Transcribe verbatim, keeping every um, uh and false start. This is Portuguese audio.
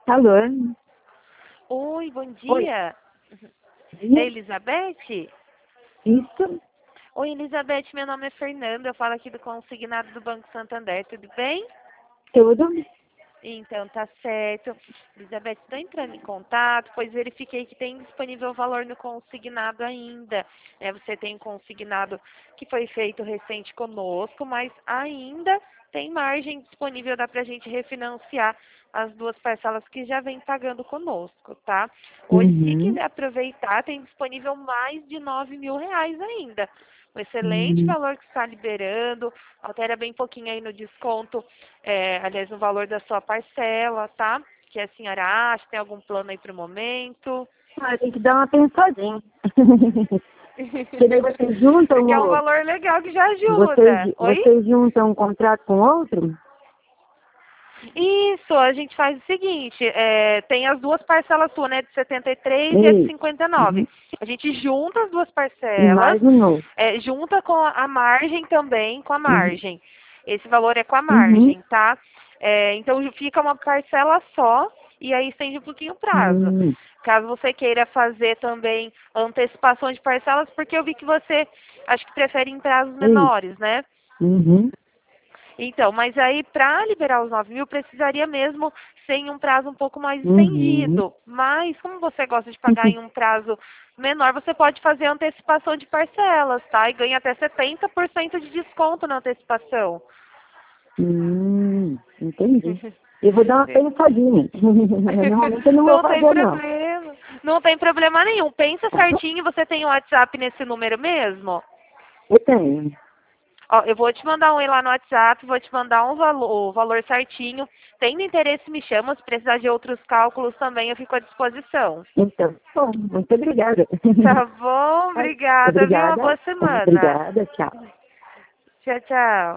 Alô? Oi, bom Oi. dia. É Dia? Elizabeth? Isso? Oi, Elizabeth, meu nome é Fernanda, eu falo aqui do consignado do Banco Santander, tudo bem? Tudo? Então, tá certo. Elizabeth, estou entrando em contato, pois verifiquei que tem disponível valor no consignado ainda. Né? Você tem um consignado que foi feito recente conosco, mas ainda tem margem disponível, dá para a gente refinanciar as duas parcelas que já vem pagando conosco, tá? Hoje, se Uhum. quiser aproveitar, tem disponível mais de nove mil reais ainda. Um excelente Uhum. valor que está liberando, altera bem pouquinho aí no desconto, é, aliás, no valor da sua parcela, tá? Que a senhora acha, tem algum plano aí para o momento? Ah, tem que dar uma pensadinha. Porque daí vocês juntam Porque é um o... valor legal que já ajuda. Vocês, Oi? vocês juntam um contrato com outro? Isso, a gente faz o seguinte, é, tem as duas parcelas suas, né, de setenta e três e a de Ei. cinquenta e Uhum. nove. A gente junta as duas E parcelas, mais um novo. é, junta com a margem também, com a Uhum. margem. Esse valor é com a Uhum. margem, tá? É, então fica uma parcela só e aí estende um pouquinho o prazo. Uhum. Caso você queira fazer também antecipação de parcelas, porque eu vi que você acho que prefere em prazos Ei. menores, né? Uhum. Então, mas aí para liberar os nove mil precisaria mesmo ser em um prazo um pouco mais Uhum. estendido. Mas como você gosta de pagar em um prazo menor, você pode fazer antecipação de parcelas, tá? E ganha até setenta por cento de desconto na antecipação. Hum, entendi. Eu vou dar uma pensadinha. Normalmente eu não vou Não tem fazer, não. problema. Não tem problema nenhum. Pensa certinho, você tem o WhatsApp nesse número mesmo? Eu tenho. Ó, eu vou te mandar um e lá no WhatsApp, vou te mandar um valor, o valor certinho. Tendo interesse, me chama. Se precisar de outros cálculos também, eu fico à disposição. Então, bom, muito obrigada. Tá bom? Obrigada, viu? Uma Obrigada. boa semana. Obrigada, tchau. Tchau, tchau.